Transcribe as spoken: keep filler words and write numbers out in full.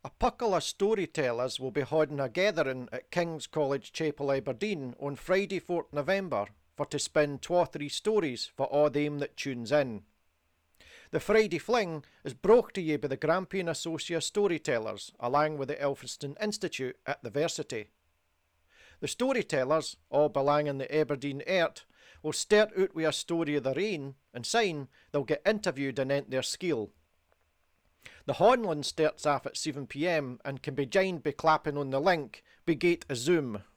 A puckle of storytellers will be holding a gathering at King's College Chapel, Aberdeen on Friday fourth November for to spin twa three stories for a' them that tunes in. The Friday Fling is brought to you by the Grampian Associate of Storytellers along with the Elphinstone Institute at the Versity. The storytellers, all belonging the Aberdeen Airt, will start out with a story of their own and syne they'll get interviewed anent their skill. The Honland starts off at seven p m and can be joined by clapping on the link by gate a Zoom.